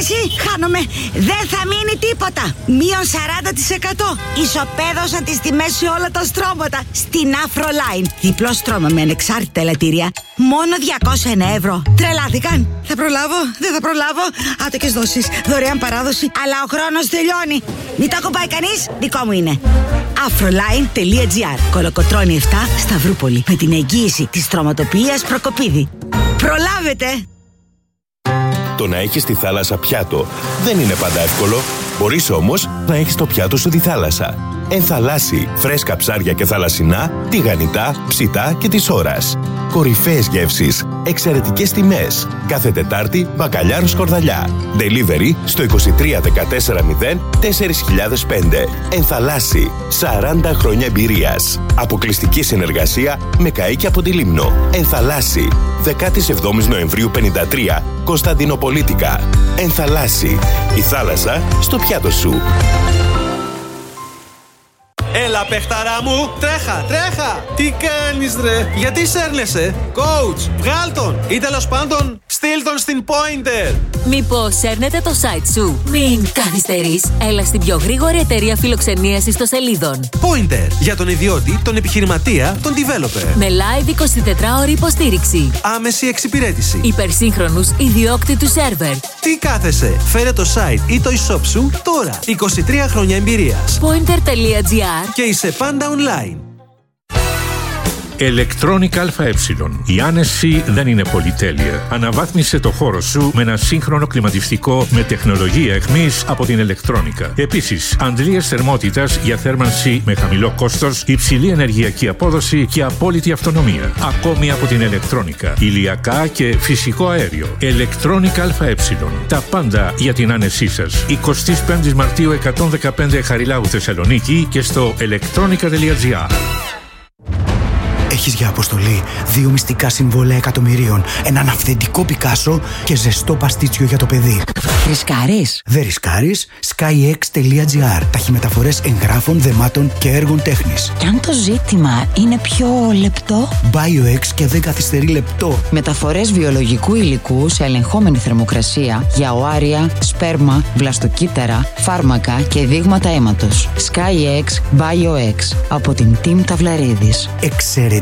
εσύ, χάνομαι. Δεν θα μείνει τίποτα. Μείον 40%. Ισοπαίδωσαν τις τιμές σε όλα τα στρώματα. Στην Afroline. Διπλό στρώμα με ανεξάρτητα ελαττήρια. Μόνο 201 ευρώ. Τρελάθηκαν. Θα προλάβω, δεν θα προλάβω. Άτοκες δόσεις, δωρεάν παράδοση. Αλλά ο χρόνος τελειώνει. Μην το ακουμπάει κανείς, δικό μου είναι. Afroline.gr. Κολοκοτρώνη 7, Σταυρούπολη. Με την εγγύηση της στρωματοποιίας Προκοπίδη. Προλάβετε! Το να έχεις τη θάλασσα πιάτο δεν είναι πάντα εύκολο. Μπορείς όμως να έχεις το πιάτο σου τη θάλασσα. Ενθαλάσσι, φρέσκα ψάρια και θαλασσινά, τηγανιτά, ψητά και της ώρας. Κορυφαίες γεύσεις, εξαιρετικές τιμές. Κάθε Τετάρτη, μπακαλιάρο σκορδαλιά. Delivery στο 23 14 0 4005. Ενθαλάσσι, 40 χρόνια εμπειρίας. Αποκλειστική συνεργασία με καΐκι από τη Λίμνο. Ενθαλάσσι, 17 Νοεμβρίου 53, Κωνσταντινοπολίτικα. Ενθαλάσσι, η θάλασσα στο πιάτο σου. Έλα παιχταρά μου, τρέχα, τρέχα. Τι κάνεις ρε, γιατί σέρνεσαι? Coach, βγάλ τον ή τέλος πάντων στείλ τον στην Pointer. Μήπως σέρνετε το site σου? Μην καθυστερείς. Έλα στην πιο γρήγορη εταιρεία φιλοξενίας ιστοσελίδων. Pointer, για τον ιδιώτη, τον επιχειρηματία, τον developer. Με live 24ωρη υποστήριξη. Άμεση εξυπηρέτηση. Υπερσύγχρονους ιδιόκτητους σερβερ. Τι κάθεσαι, φέρε το site ή το e-shop σου τώρα. 23 χρόνια εμπειρίας. Pointer.gr. Και είσαι πάντα online. Electronic ΑΕ. Η άνεση δεν είναι πολυτέλεια. Αναβάθμισε το χώρο σου με ένα σύγχρονο κλιματιστικό με τεχνολογία εχμής από την Electronica. Επίσης, αντλίες θερμότητας για θέρμανση με χαμηλό κόστος, υψηλή ενεργειακή απόδοση και απόλυτη αυτονομία. Ακόμη από την Electronica. Ηλιακά και φυσικό αέριο. Electronic ΑΕ. Τα πάντα για την άνεσή σας. 25 Μαρτίου 115 Χαριλάου Θεσσαλονίκη και στο electronica.gr. Έχεις για αποστολή 2 μυστικά συμβόλαια εκατομμυρίων, έναν αυθεντικό Πικάσο και ζεστό παστίτσιο για το παιδί. Ρισκάρεις? Δεν ρισκάρεις. skyx.gr. Ταχυμεταφορές εγγράφων, δεμάτων και έργων τέχνης. Και αν το ζήτημα είναι πιο λεπτό? BioX και δεν καθυστερεί λεπτό. Μεταφορές βιολογικού υλικού σε ελεγχόμενη θερμοκρασία για οάρια, σπέρμα, βλαστοκύτταρα, φάρμακα και δείγματα αίματος. skyx BioX από την Team Ταυλαρίδης. Εξαιρετικά.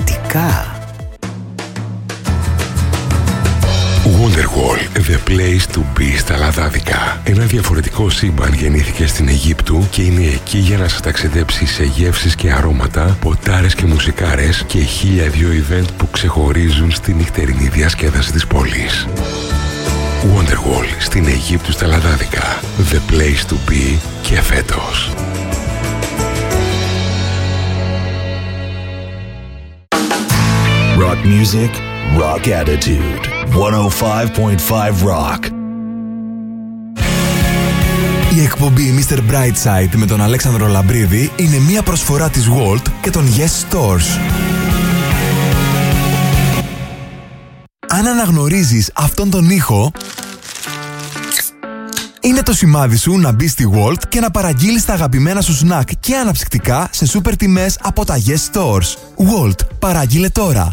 Wonderwall, the place to be στα Λαδάδικα. Ένα διαφορετικό σύμπαν γεννήθηκε στην Αιγύπτου και είναι εκεί για να σας ταξιδέψει σε γεύσεις και αρώματα, ποτάρες και μουσικάρες και 1002 event που ξεχωρίζουν στη νυχτερινή διασκέδαση της πόλης. Wonderwall στην Αιγύπτου στα Λαδάδικα. The place to be και φέτος. Rock music, rock attitude. 105.5 Rock. Η εκπομπή Mr. Brightside με τον Αλέξανδρο Λαμπρίδη είναι μια προσφορά της Walt και των Yes Stores. Αν αναγνωρίζεις αυτόν τον ήχο, είναι το σημάδι σου να μπεις στη Walt και να παραγγείλεις τα αγαπημένα σου σνακ και αναψυκτικά σε σούπερ τιμές από τα Yes Stores. Walt, παραγγείλε τώρα.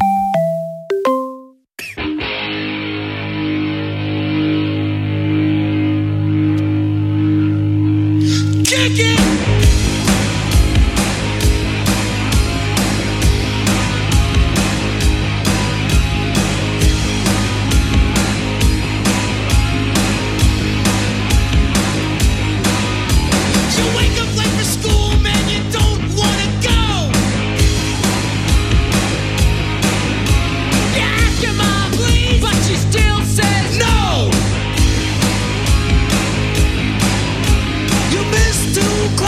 Too close.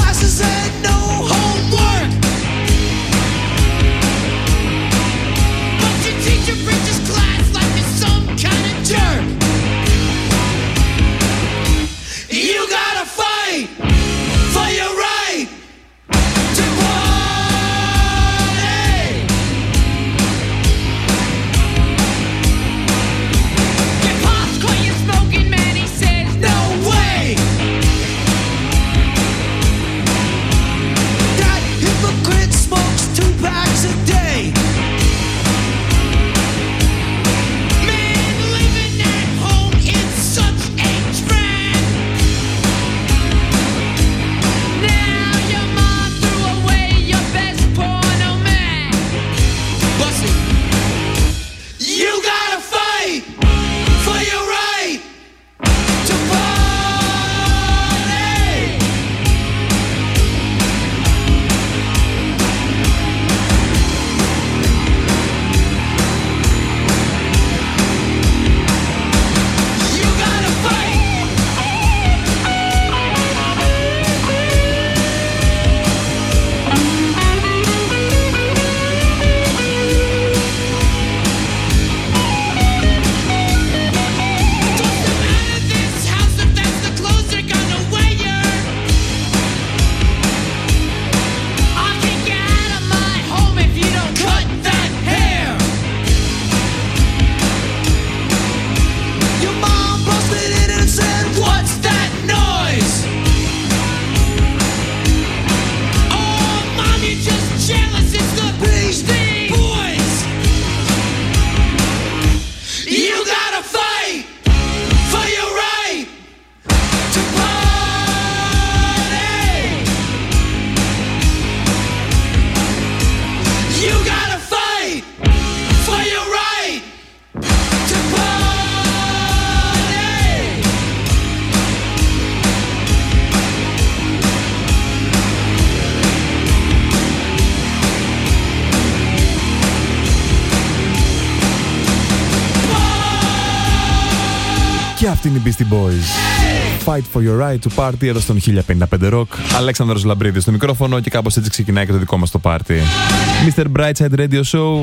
Και αυτή είναι η Beastie Boys. Fight for your right to party εδώ στον 1055 Rock. Αλέξανδρος Λαμπρίδης στο μικρόφωνο και κάπως έτσι ξεκινάει και το δικό μας το πάρτι. Mr. Brightside Radio Show.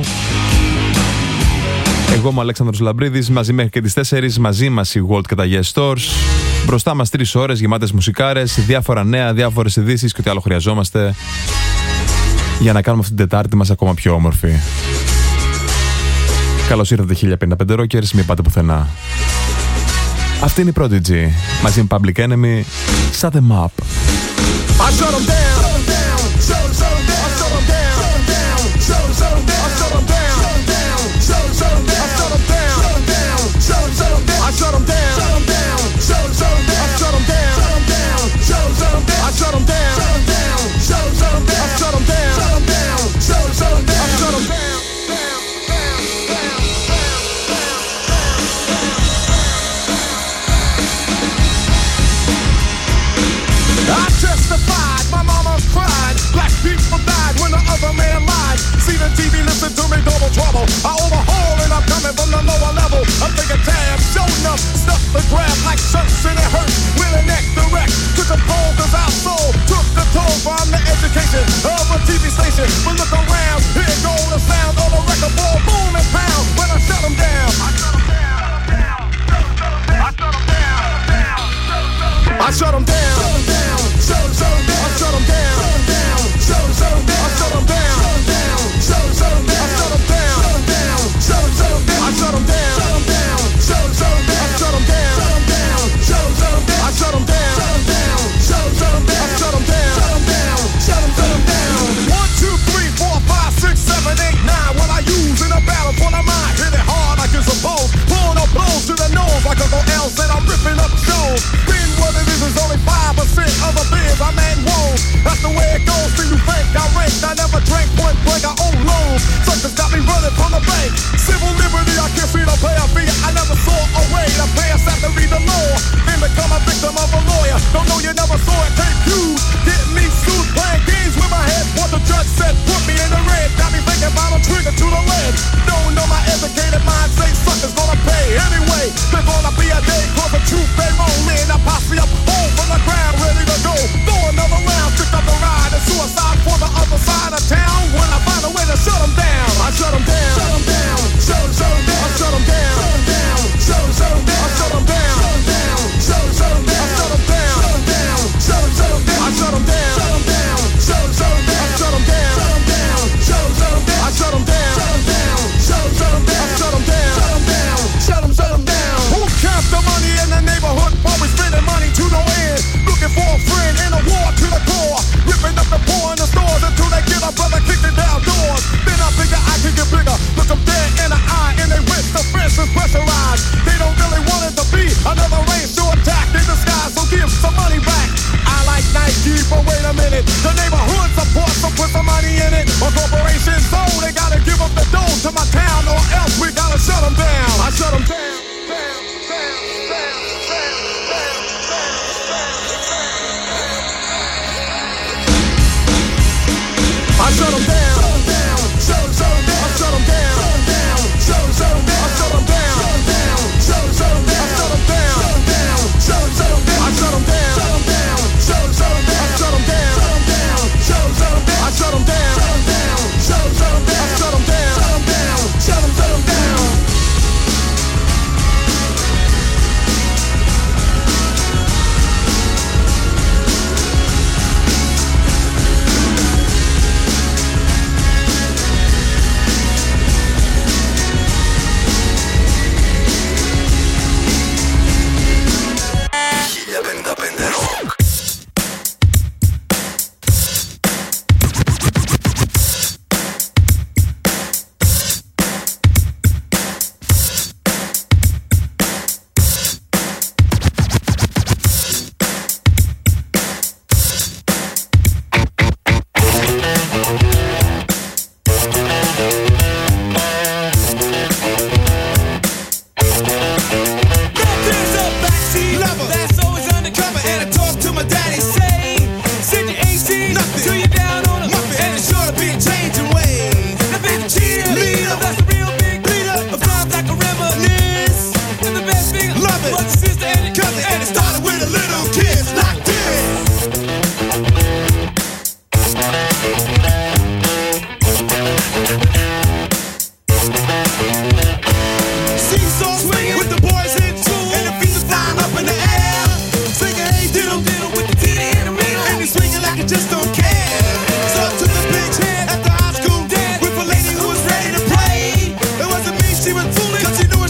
Εγώ είμαι ο Αλέξανδρος Λαμπρίδης, μαζί μέχρι και τις 4, μαζί μας η Walt και τα Yes Stores. Μπροστά μας 3 ώρες γεμάτες μουσικάρες, διάφορα νέα, διάφορες ειδήσεις και ό,τι άλλο χρειαζόμαστε για να κάνουμε αυτή την Τετάρτη μας ακόμα πιο όμορφη. Καλώς ήρθατε 1055 Rockers, μην πάτε πουθενά. Αυτή είναι η Prodigy, μαζί με Public Enemy, Shut Them Up. I shut them down, shut them down, I shut them down, shut them down, I shut them down, shut them down, I shut them down, shut them down, I shut them down, shut them down, I shut them down, shut them down, I shut them down, shut them down, I shut them down, shut them down, I shut them down. I testified, my mama cried. Black people died when the other man lied. See the TV, listen to me, double trouble. I overhaul and I'm coming from the lower level. I'm thinking, damn, show enough stuff to grab like shirts and it hurts. With a neck direct to the pole, cause our soul took the toll from the education of a TV station. But look around, here go the sound of the record ball, boom and pound. When I shut them down, I shut them down, I shut them down, I shut them down. Shut them down, I shut them down, shut them down, I shut them down, shut them down, I shut them down, shut them down, I shut them down, shut them down, I shut them down, shut them down, I shut them down, shut them down, I shut them down, shut them down. 1, 2, 3, 4, 5, 6, 7, 8, 9. What I use in a battle for the mind, hit it hard like it's supposed. Pulling up blows to the nose like Uncle L said. I'm ripping up shows. Being what it is only 5% of the beers I'm at whoa. That's the way it goes. Till you think I ranked, I never drank point blank. I own loans. Suckers got me running from the bank. Civil liberty, I can't see the pay a fee. I never saw a way to pass after read the law. Then become a victim of a lawyer. Don't know you never saw it. Take cues, getting me sued, playing games with my head. What the judge said, put me in the red. Got me thinking about a trigger to the lead. Don't know my educated mind say suckers gonna pay anyway. There's gonna be a day called the truth they roll in. I posse up home from the ground, ready to go. Throw another round, pick up the ride and suicide for the other side of town. When I find a way to shut them down, I shut them down, shut them down, shut them down, I shut them down, shut them down, I shut them down, shut them down, I shut them down, shut them down, I shut them down, shut them down, I shut them down, shut them down, I shut them down, shut them down, shut them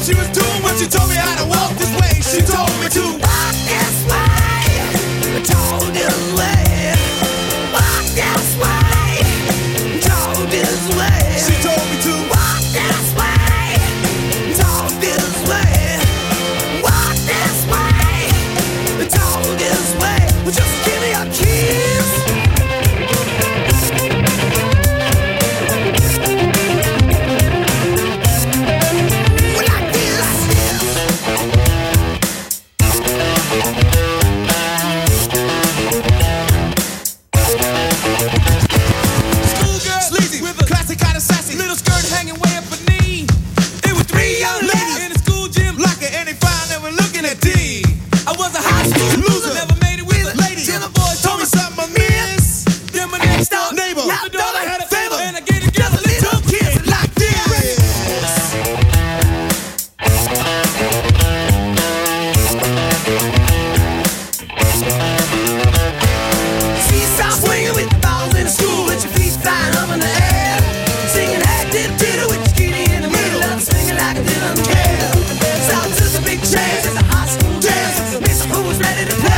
she was doing when she told me how to walk this way. She told me to walk this way, talk this way, walk this way, talk this way. She told me to walk this way, talk this way, walk this way, talk this way. Well, just give me your keys. Like a didn't care. South is a big chance. It's a high school dance. Miss Who's ready to play.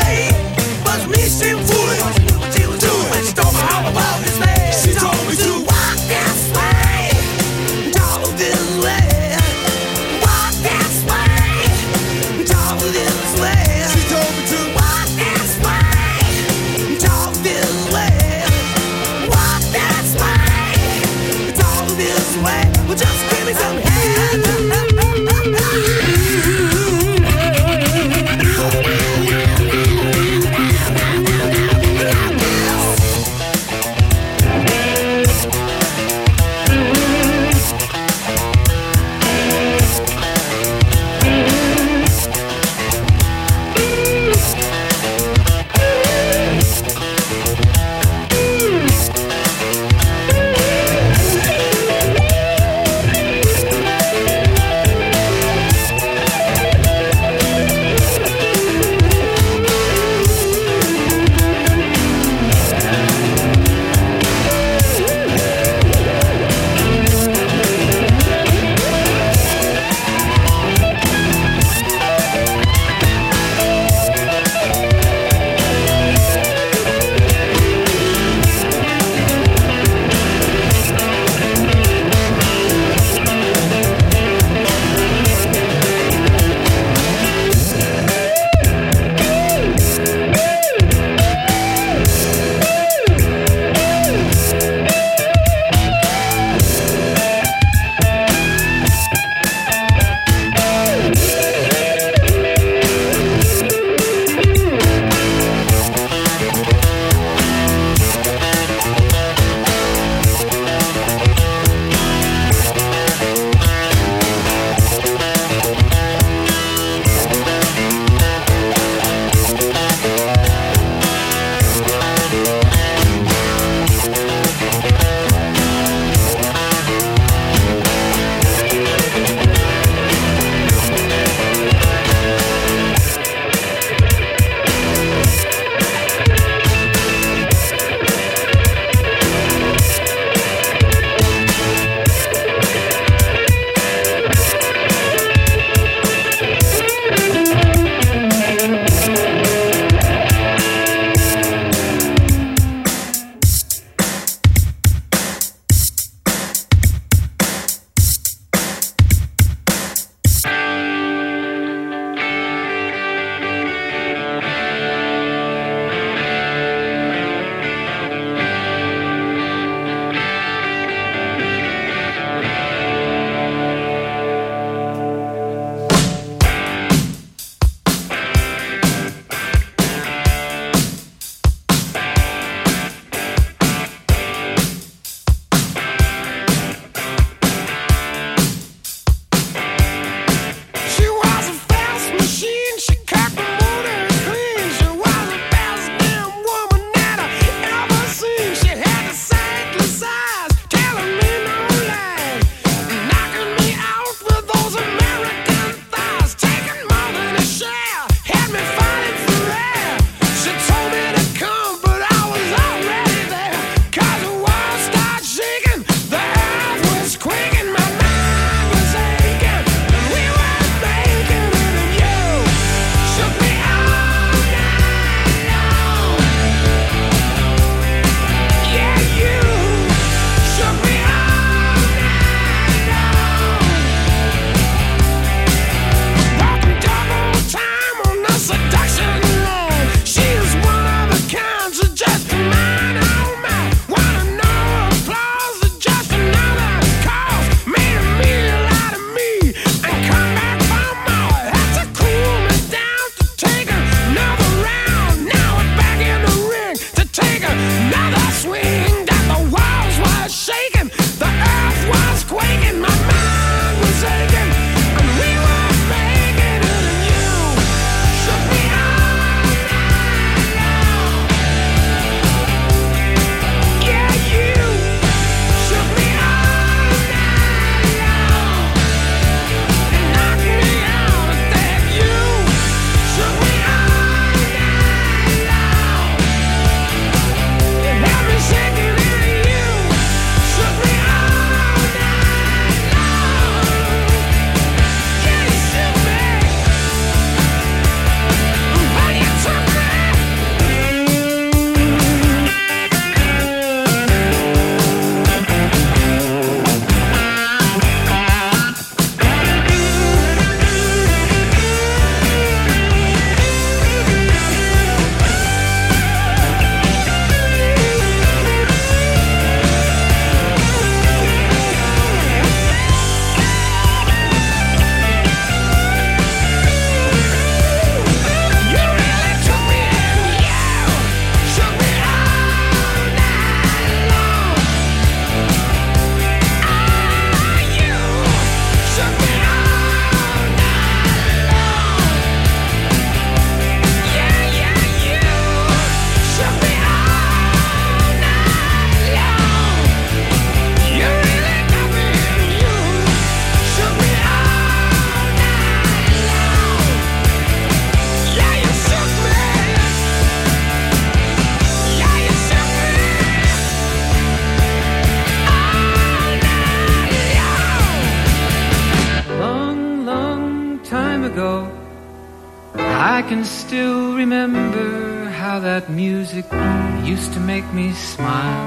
ago, I can still remember how that music used to make me smile.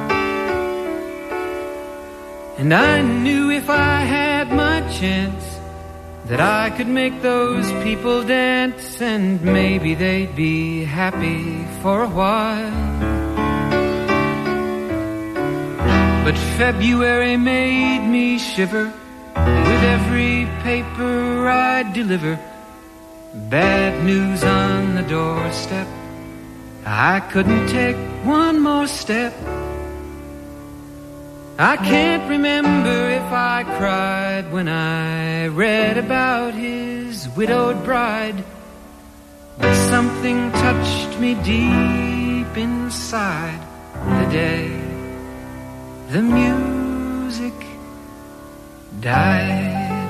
And I knew if I had my chance that I could make those people dance, and maybe they'd be happy for a while. But February made me shiver with every paper I'd deliver. Bad news on the doorstep, I couldn't take one more step. I can't remember if I cried when I read about his widowed bride, but something touched me deep inside the day the music died.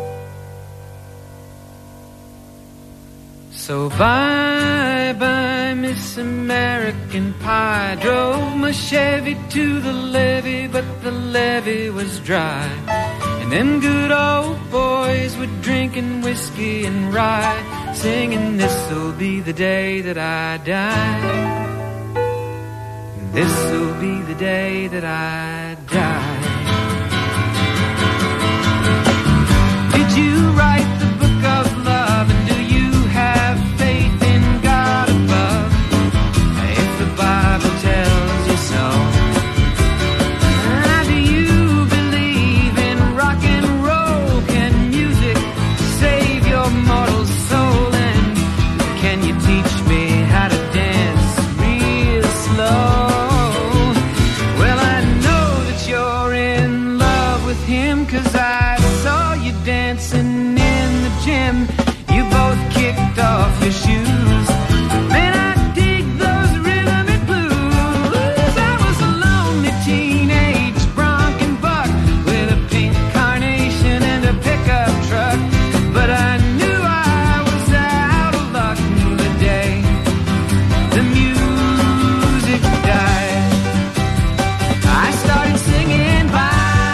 So bye-bye, Miss American Pie. Drove my Chevy to the levee, but the levee was dry. And them good old boys were drinking whiskey and rye, singing, this'll be the day that I die. This'll be the day that I die. Did you write the book of love, and do you have faith in God above? If the Bible tells you so. Do you believe in rock and roll? Can music save your mortal soul? And can you teach me how to dance real slow? Him, 'cause I saw you dancing in the gym. You both kicked off your shoes. Man, I dig those rhythm and blues. I was a lonely teenage bronc buck with a pink carnation and a pickup truck, but I knew I was out of luck the day the music died. I started singing by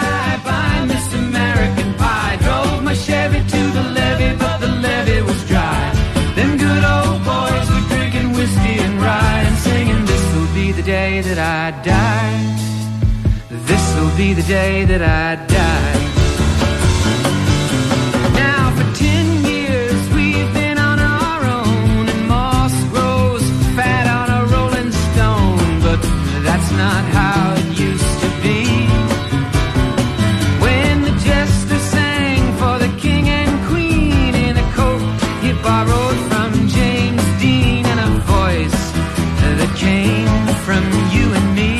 Chevy to the levee, but the levee was dry. Them good old boys were drinking whiskey and rye and singing, this'll be the day that I die. This'll be the day that I die. Now for 10 years we've been on our own, and moss grows fat on a rolling stone, but that's not how it used to be. When the jester sang for the king and queen in a coat he borrowed from James Dean, and a voice that came from you and me.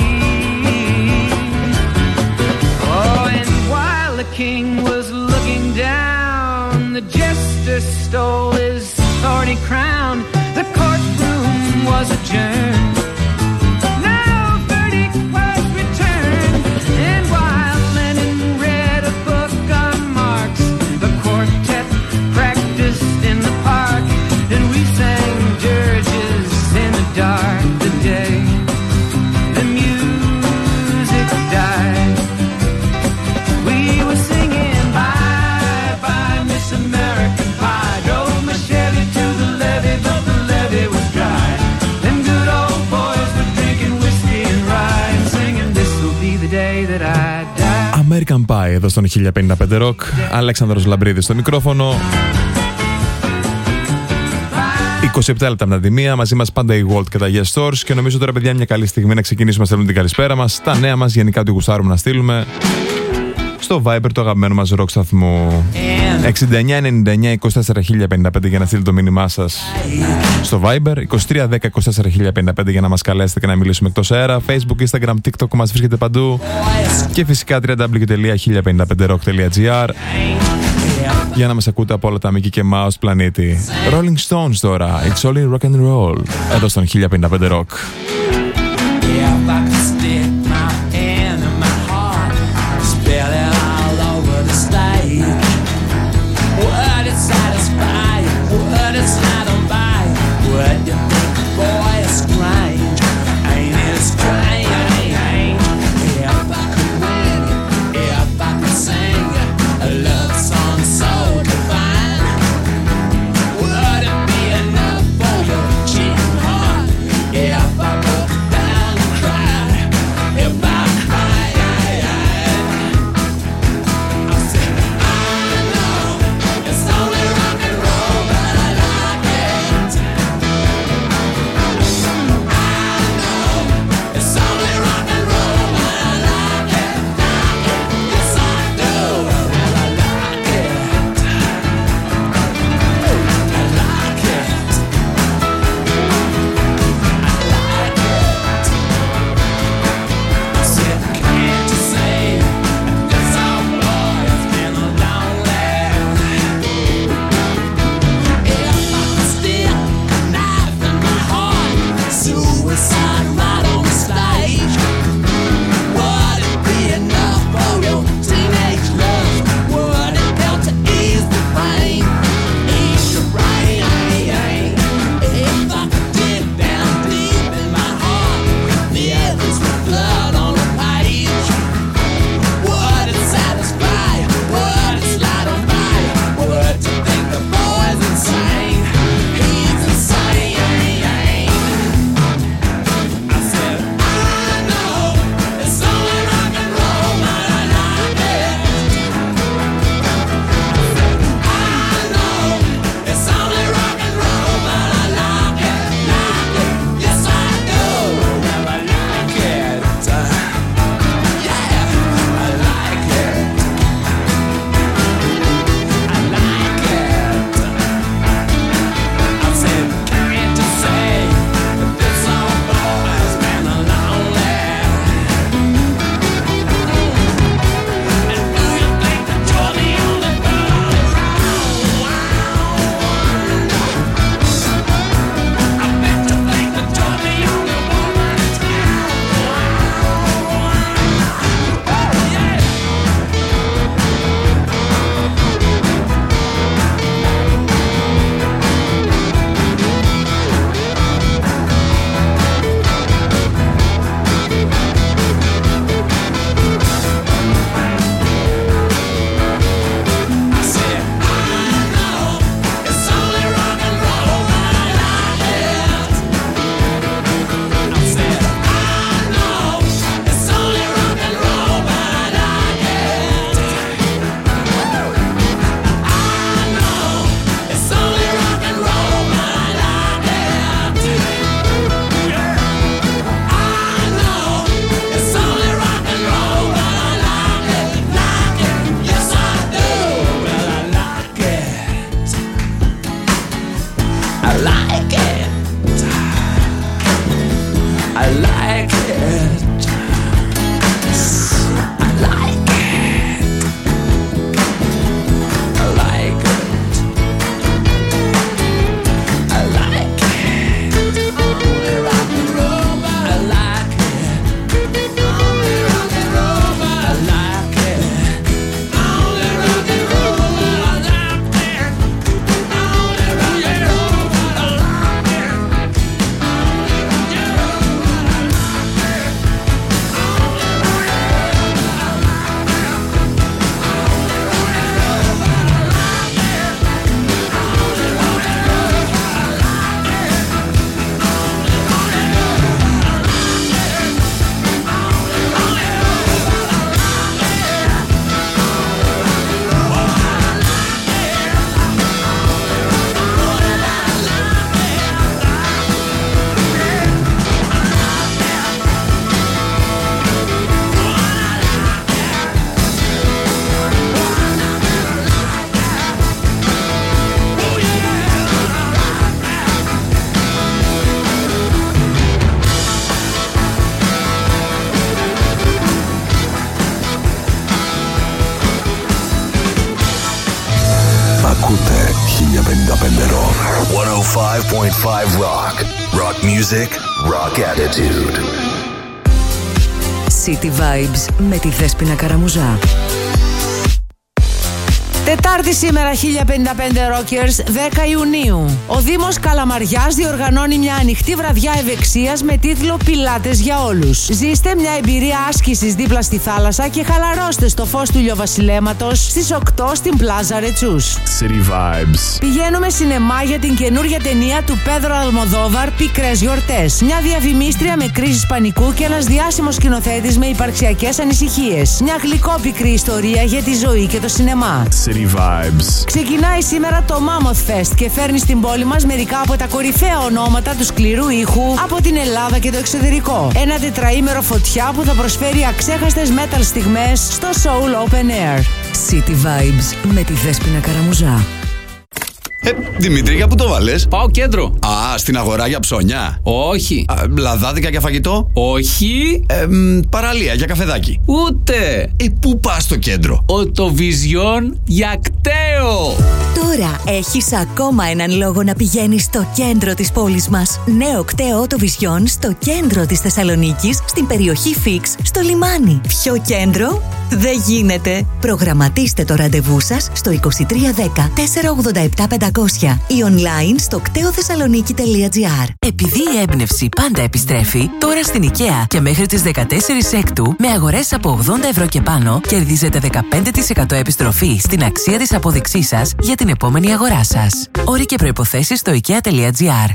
Oh, and while the king was looking down, the jester stole his thorny crown. The courtroom was adjourned. Now a verdict was returned, and while Lenin read a book on Marx, the quartet practiced in the park, and we sang dirges in the dark the day the music died. We were singing bye-bye, Miss American Pie. Drove my Chevy to the levee, but the levee was dry. Them good old boys were drinking whiskey and rye and singing, this'll be the day that I die. American Pie εδώ στον 1055 Rock. Αλέξανδρος Λαμπρίδης στο μικρόφωνο. 27 λεπτά μετά τη μία, μαζί μας πάντα η Walt και τα Yes Stores. Και νομίζω τώρα, παιδιά, μια καλή στιγμή να ξεκινήσουμε να στέλνουμε την καλησπέρα μας. Τα νέα μας, γενικά ότι γουστάρουμε να στείλουμε στο Viber το αγαπημένο μας rock σταθμού. 6999-24055 για να στείλετε το μήνυμά σας στο Viber. 2310-24055 για να μας καλέσετε και να μιλήσουμε εκτός αέρα. Facebook, Instagram, TikTok, μας βρίσκεται παντού. Και φυσικά www.1055rock.gr για να μας ακούτε από όλα τα Mickey και Mouse πλανήτη. Rolling Stones τώρα, It's All in Rock and Roll, εδώ στον 1055 Rock. Love song so divine. Ακούτε 1055 Rock. 105.5 Rock. Rock music, rock attitude. City Vibes με τη Δέσποινα Καραμουζά. Τετάρτη σήμερα, 1055 Rockers, 10 Ιουνίου. Ο Δήμος Καλαμαριάς διοργανώνει μια ανοιχτή βραδιά ευεξίας με τίτλο «Πιλάτες για όλους». Ζήστε μια εμπειρία άσκησης δίπλα στη θάλασσα και χαλαρώστε στο φως του ηλιοβασιλέματος στις 8 στην Πλάζα Ρετσούς. City Vibes. Πηγαίνουμε σινεμά για την καινούργια ταινία του Πέδρο Αλμοδόβαρ, «Πικρές γιορτές». Μια διαφημίστρια με κρίσεις πανικού και ένας διάσημος σκηνοθέτης με υπαρξιακές ανησυχίες. Μια γλυκόπικρη ιστορία για τη ζωή και το σινεμά. Vibes. Ξεκινάει σήμερα το Mammoth Fest και φέρνει στην πόλη μας μερικά από τα κορυφαία ονόματα του σκληρού ήχου από την Ελλάδα και το εξωτερικό. Ένα τετραήμερο φωτιά που θα προσφέρει αξέχαστες metal στιγμές στο Soul Open Air. City Vibes με τη Δέσποινα Καραμουζά. Δημήτρη, για πού το βάλες? Πάω κέντρο. Στην αγορά για ψώνια? Όχι. Λαδάδικα για φαγητό? Όχι. Παραλία για καφεδάκι? Ούτε. Πού πας στο κέντρο? Το Vision για κταίο. Τώρα έχεις ακόμα έναν λόγο να πηγαίνεις στο κέντρο της πόλης μας. Νέο κταίο το Vision στο κέντρο της Θεσσαλονίκης, στην περιοχή Φίξ, στο λιμάνι. Πιο κέντρο δεν γίνεται. Προγραμματίστε το ραντεβού σας στο 2310 487 500 ή online στο κτεοθεσσαλονίκη.gr. Επειδή η έμπνευση πάντα επιστρέφει, τώρα στην IKEA και μέχρι τις 14 Έκτου, με αγορές από 80 ευρώ και πάνω, κερδίζετε 15% επιστροφή στην αξία της απόδειξής σας για την επόμενη αγορά σας. Όροι και προϋποθέσεις στο IKEA.gr.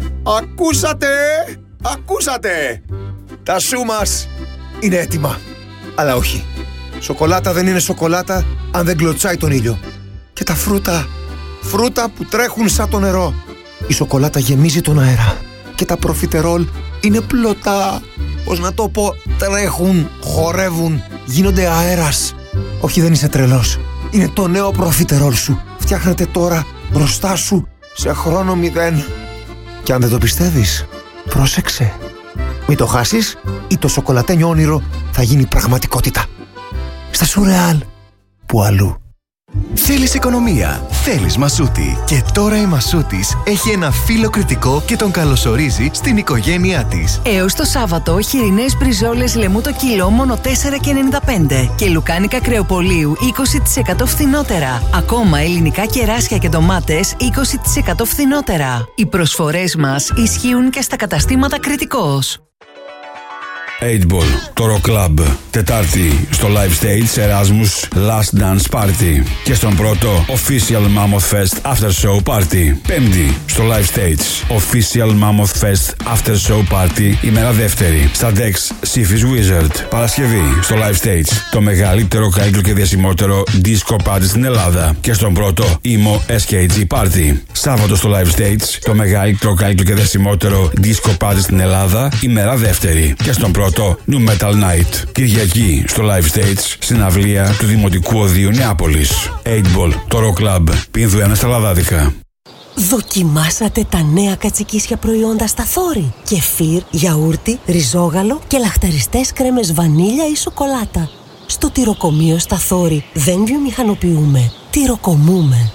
Ακούσατε! Τα σου μας είναι έτοιμα. Αλλά όχι. Σοκολάτα δεν είναι σοκολάτα αν δεν κλωτσάει τον ήλιο. Και τα φρούτα που τρέχουν σαν το νερό. Η σοκολάτα γεμίζει τον αέρα. Και τα προφιτερόλ είναι πλωτά. Πώς να το πω, τρέχουν, χορεύουν, γίνονται αέρας. Όχι, δεν είσαι τρελός. Είναι το νέο προφιτερόλ σου. Φτιάχνεται τώρα μπροστά σου σε χρόνο 0. Και αν δεν το πιστεύεις, πρόσεξε. Μην το χάσεις ή το σοκολατένιο όνειρο θα γίνει πραγματικότητα. Στα Σουρεάλ, που αλλού. Θέλεις οικονομία, θέλεις Μασούτη. Και τώρα η Μασούτης έχει ένα φίλο κριτικό και τον καλωσορίζει στην οικογένειά της. Έως το Σάββατο, χοιρινές μπριζόλες λεμού το κιλό μόνο 4,95 και λουκάνικα κρεοπολίου 20% φθηνότερα. Ακόμα ελληνικά κεράσια και ντομάτες 20% φθηνότερα. Οι προσφορές μας ισχύουν και στα καταστήματα Κριτικός. 8ball, το Rock Club. Τετάρτη στο Live Stage Erasmus Last Dance Party. Και στον πρώτο Official Mammoth Fest After Show Party. Πέμπτη στο Live Stage Official Mammoth Fest After Show Party. Ημέρα δεύτερη στα Dex Syphis Wizard. Παρασκευή στο Live Stage το μεγαλύτερο, καλύτερο και διασημότερο disco party στην Ελλάδα. Και στον πρώτο Emo SKG Party. Σάββατο στο Live Stage το μεγαλύτερο, καλύτερο και διασημότερο disco party στην Ελλάδα. Ημέρα δεύτερη. Και στον πρώτο New Metal Night. Κυριακή στο Live Stage συναυλία του Δημοτικού Οδείου Νεάπολης. 8ball, το Rock Club. Πίνδου 1 στα Λαδάδικα. Δοκιμάσατε τα νέα κατσικίσια προϊόντα στα Θόρη? Κεφίρ, γιαούρτι, ριζόγαλο και λαχταριστές κρέμες βανίλια ή σοκολάτα. Στο τυροκομείο στα Θόρη δεν βιομηχανοποιούμε, τυροκομούμε.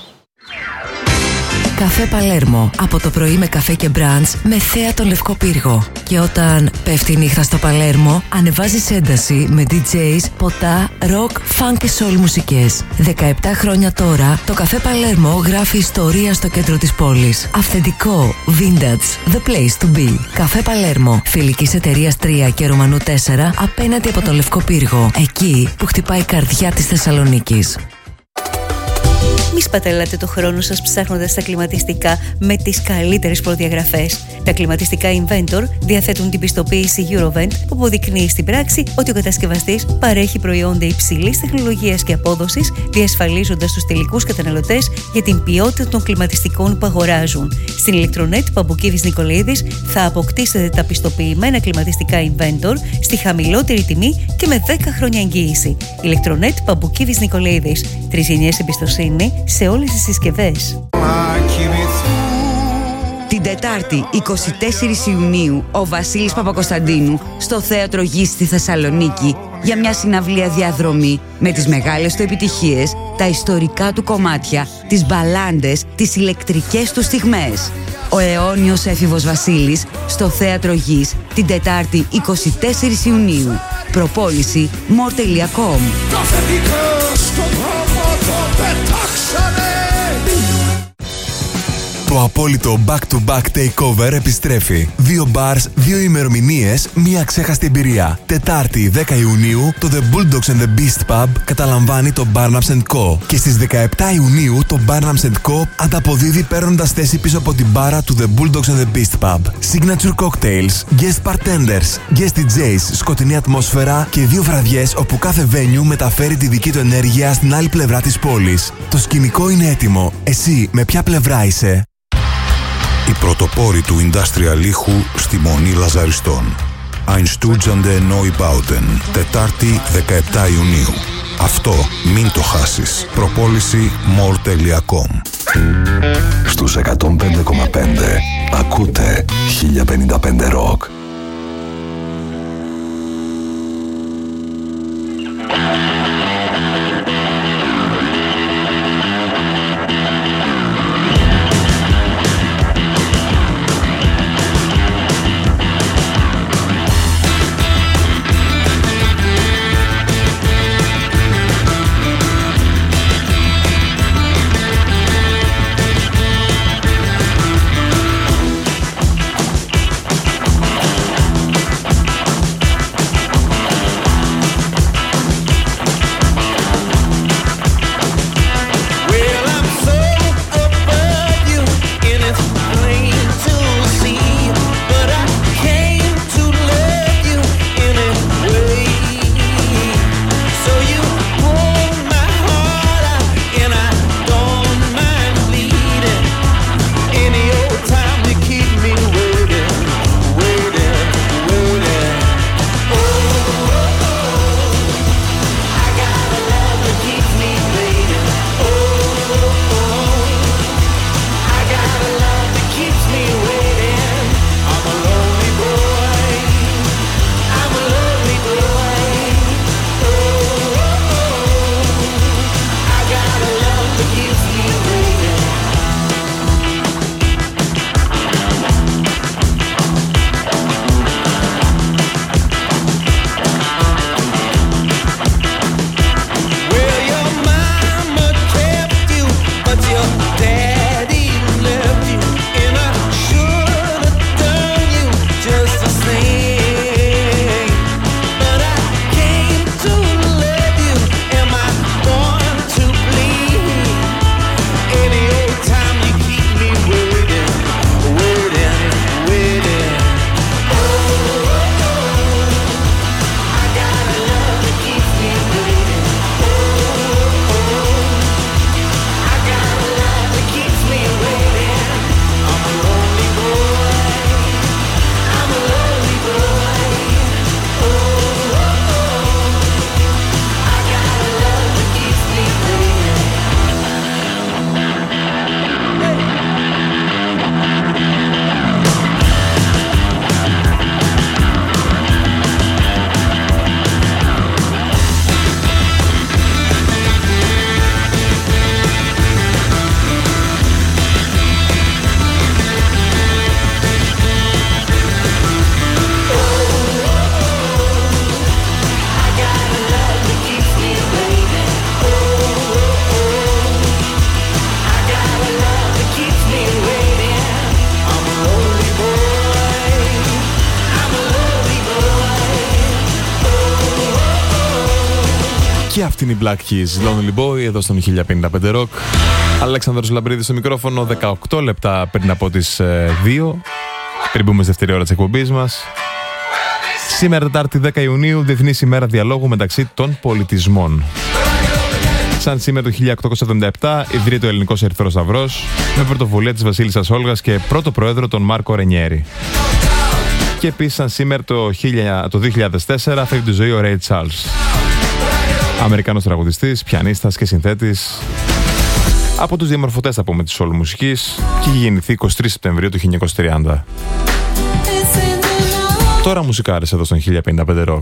Καφέ Παλέρμο. Από το πρωί με καφέ και μπραντς με θέα τον Λευκό Πύργο. Και όταν πέφτει η νύχτα στο Παλέρμο, ανεβάζεις ένταση με DJs, ποτά, rock, funk και soul μουσικές. 17 χρόνια τώρα, το Καφέ Παλέρμο γράφει ιστορία στο κέντρο της πόλης. Αυθεντικό, vintage, the place to be. Καφέ Παλέρμο, Φιλικής Εταιρείας 3 και Ρωμανού 4, απέναντι από τον Λευκό Πύργο. Εκεί που χτυπάει η καρδιά της Θεσσαλονίκης. Μη σπαταλάτε το χρόνο σας ψάχνοντας τα κλιματιστικά με τις καλύτερες προδιαγραφές. Τα κλιματιστικά Inventor διαθέτουν την πιστοποίηση Eurovent που αποδεικνύει στην πράξη ότι ο κατασκευαστής παρέχει προϊόντα υψηλής τεχνολογίας και απόδοσης, διασφαλίζοντας τους τελικούς καταναλωτές για την ποιότητα των κλιματιστικών που αγοράζουν. Στην Electronet Παμπουκίδης Νικολαίδης θα αποκτήσετε τα πιστοποιημένα κλιματιστικά Inventor στη χαμηλότερη τιμή και με 10 χρόνια εγγύηση. Electronet Παμπουκίδης Νικολαίδης. 3 γενιές εμπιστοσύνη σε όλες τις συσκευές. Την Τετάρτη 24 Ιουνίου ο Βασίλης Παπακοσταντίνου στο Θέατρο Γης στη Θεσσαλονίκη για μια συναυλία διαδρομή με τις μεγάλες του επιτυχίες, τα ιστορικά του κομμάτια, τις μπαλάντες, τις ηλεκτρικές του στιγμές. Ο αιώνιος έφηβος Βασίλης στο Θέατρο Γης την Τετάρτη 24 Ιουνίου. Προπόληση more.com. Το απόλυτο back-to-back takeover επιστρέφει. 2 bars, 2 ημερομηνίες, μία ξέχαστη εμπειρία. Τετάρτη 10 Ιουνίου, το The Bulldogs and the Beast Pub καταλαμβάνει το Barnab's & Co. Και στις 17 Ιουνίου, το Barnab's & Co ανταποδίδει παίρνοντας θέση πίσω από την μπάρα του The Bulldogs and the Beast Pub. Signature cocktails, guest bartenders, guest DJs, σκοτεινή ατμόσφαιρα και 2 βραδιές όπου κάθε venue μεταφέρει τη δική του ενέργεια στην άλλη πλευρά της πόλης. Το σκηνικό είναι έτοιμο. Εσύ με ποια πλευρά είσαι? Οι πρωτοπόροι του industrial ήχου στη Μονή Λαζαριστών. Einstürzende Neubauten, Τετάρτη 17 Ιουνίου. Αυτό μην το χάσεις. Προπόληση more.com. Στους 105,5 ακούτε 1055 Rock. Και αυτή είναι η Black Keys, Lonely Boy, εδώ στον 1055 Rock. Αλέξανδρος Λαμπρίδης στο μικρόφωνο, 18 λεπτά πριν από τις 2. Πριν μπούμε στη δεύτερη ώρα της εκπομπής μας. Σήμερα Τετάρτη 10 Ιουνίου, Διεθνής ημέρα διαλόγου μεταξύ των πολιτισμών. Σαν σήμερα το 1877 ιδρύεται ο Ελληνικός Ερυθρός Σταυρός με πρωτοβουλία της Βασίλισσας Όλγας και πρώτο πρόεδρο τον Μάρκο Ρενιέρη. Και επίσης σαν σήμερα το 2004 φεύγει τη ζωή ο Ρέι Τσάρλς, Αμερικάνος τραγουδιστής, πιανίστας και συνθέτης. Από τους διαμορφωτές θα πούμε της soul μουσικής και είχε γεννηθεί 23 Σεπτεμβρίου του 1930. Τώρα μουσικάρες εδώ στον 1055 Rock.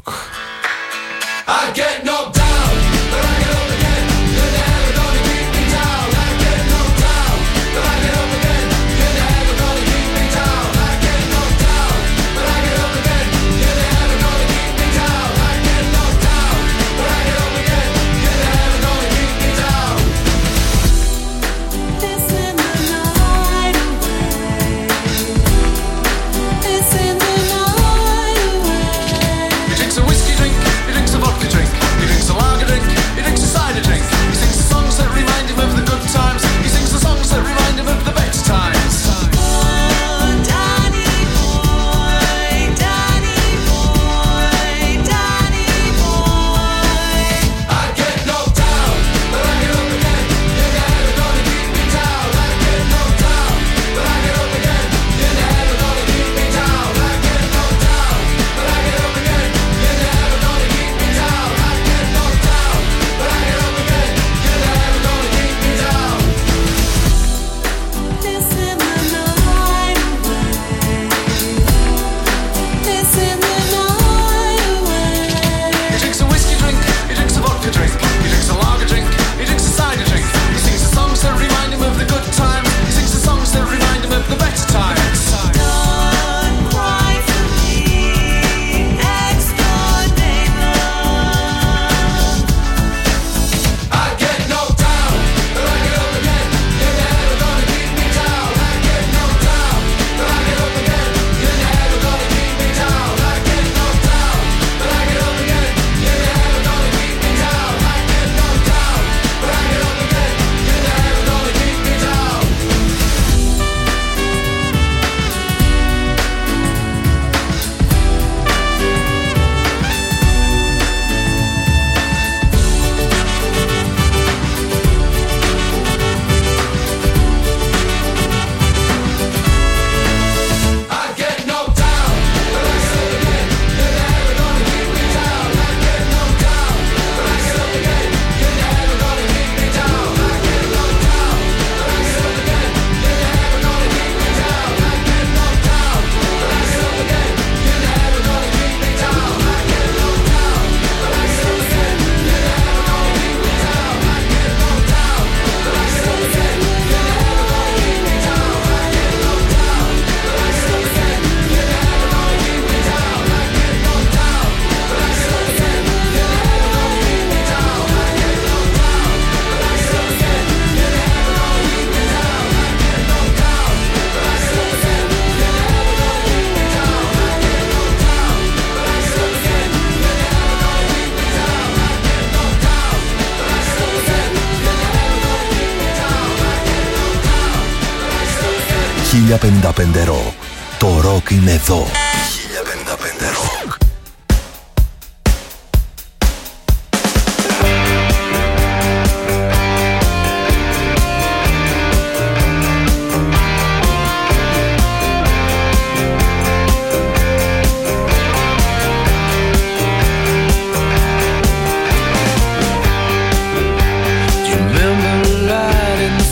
Rock. Το rock είναι εδώ. 1055 Rock.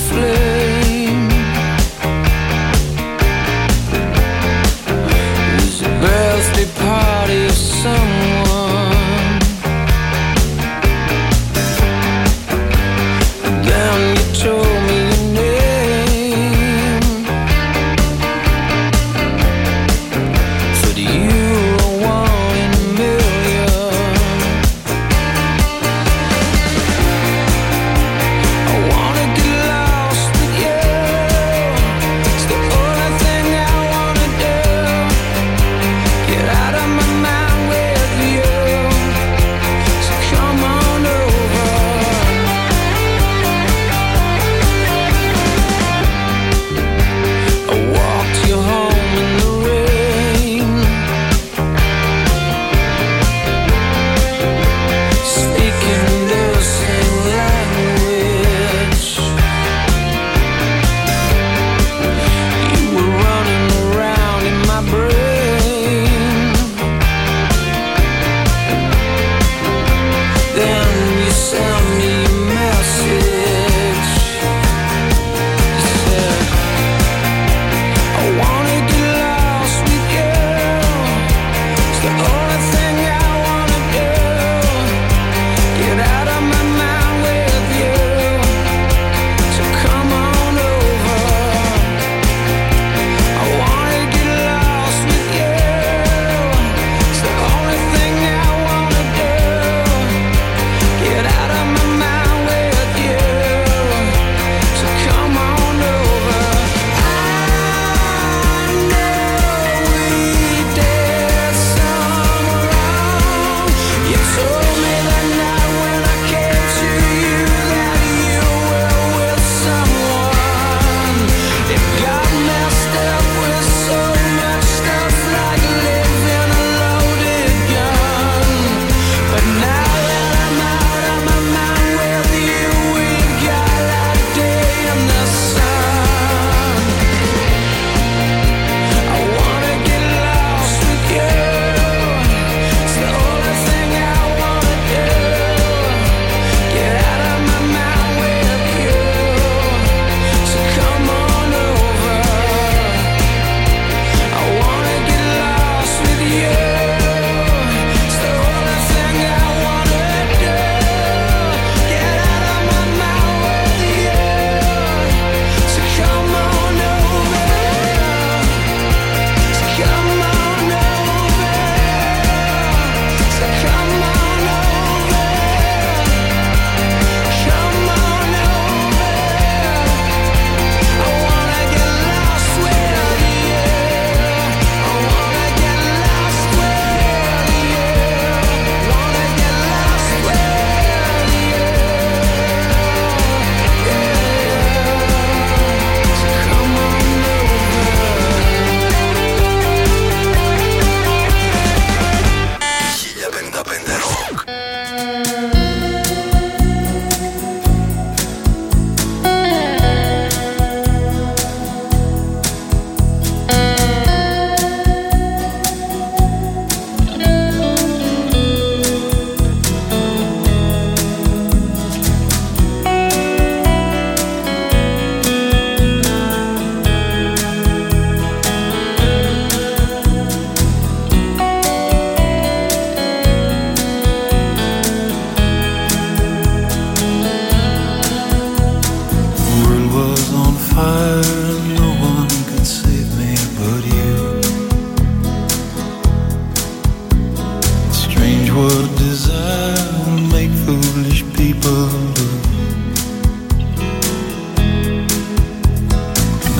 Was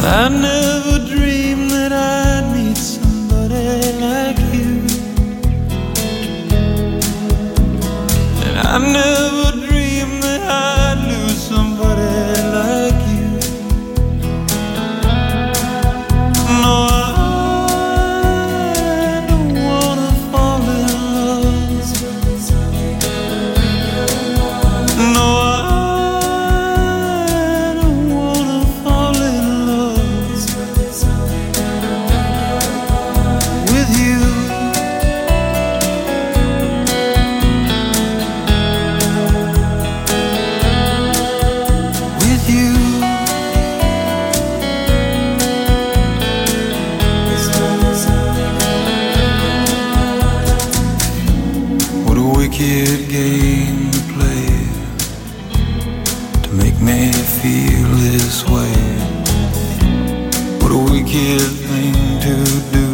I never dreamed that I'd meet somebody like you, and I never dreamed that I'd lose somebody like you. No, I don't wanna fall in love. No, wicked game to play to make me feel this way. What a wicked thing to do,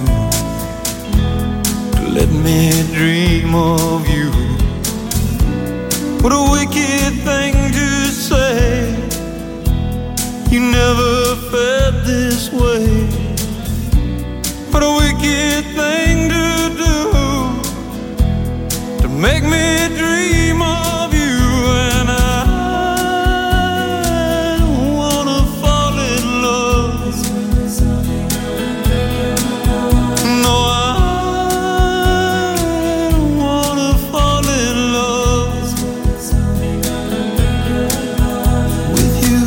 to let me dream of you. What a wicked thing to say, you never felt this way. What a wicked thing to do, make me dream of you, and I don't wanna fall in love. No, I don't wanna fall in love with you.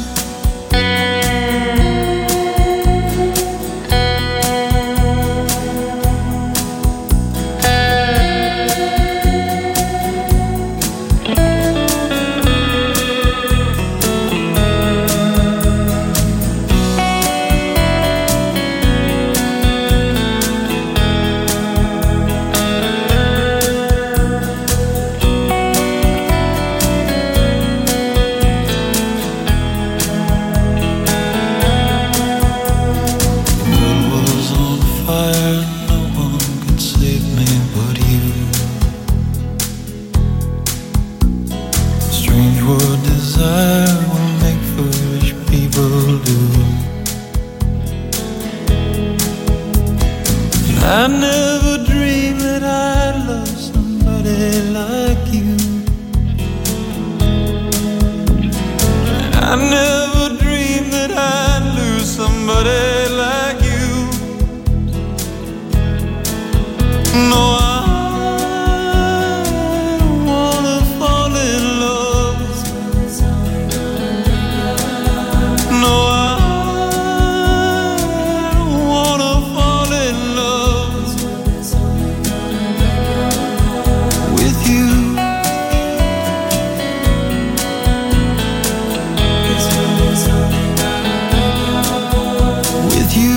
I never dreamed that I'd love somebody like you, and I never dreamed that I'd lose somebody like you. No, I don't wanna fall in love. No, I don't wanna fall in love with you. With you.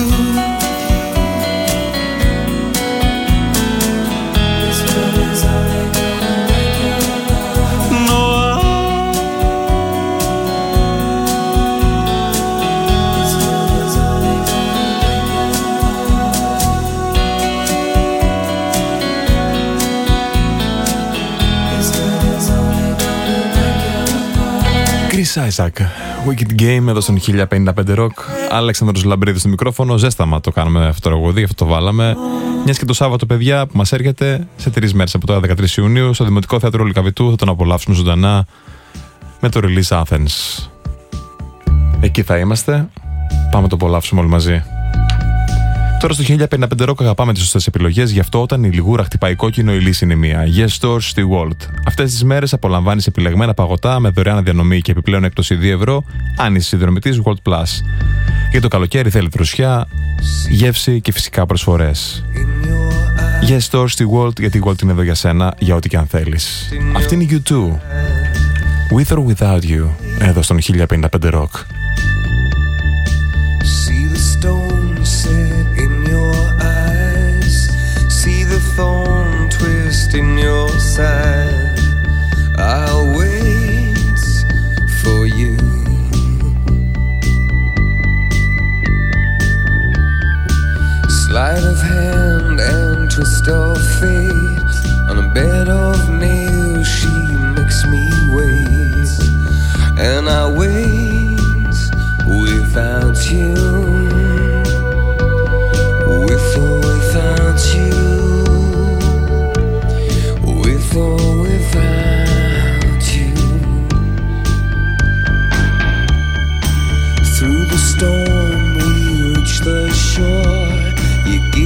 Chris Isaac, Wicked Game εδώ στον 1055 Rock. Αλέξανδρος Λαμπρίδης στο μικρόφωνο. Ζέσταμα το κάνουμε αυτό το τραγούδι, αυτό το βάλαμε. Μιας και το Σάββατο, παιδιά, που μας έρχεται σε 3 μέρες από τώρα, 13 Ιουνίου, στο Δημοτικό Θέατρο Λυκαβητού. Θα τον απολαύσουμε ζωντανά με το Release Athens. Εκεί θα είμαστε. Πάμε να το απολαύσουμε όλοι μαζί. Τώρα στο 1055 Rock αγαπάμε τις σωστές επιλογές, γι' αυτό όταν η λιγούρα χτυπάει κόκκινο, η λύση είναι μία. Yes Stores στη Walt. Αυτές τις μέρες απολαμβάνεις επιλεγμένα παγωτά με δωρεάν διανομή και επιπλέον έκπτωση 2 ευρώ αν είσαι συνδρομητής Walt Plus. Για το καλοκαίρι θέλει δροσιά, γεύση και φυσικά προσφορές. Yes Stores στη Walt, γιατί η Walt είναι εδώ για σένα, για ό,τι και αν θέλεις. Αυτή είναι η U2. With or Without You, εδώ στον 1055 Rock. Thorn twist in your side, I'll wait for you. Sleight of hand and twist of fate, on a bed of nails she makes me wait, and I wait with without you, with or without you, with or without you. Through the storm we reach the shore. You give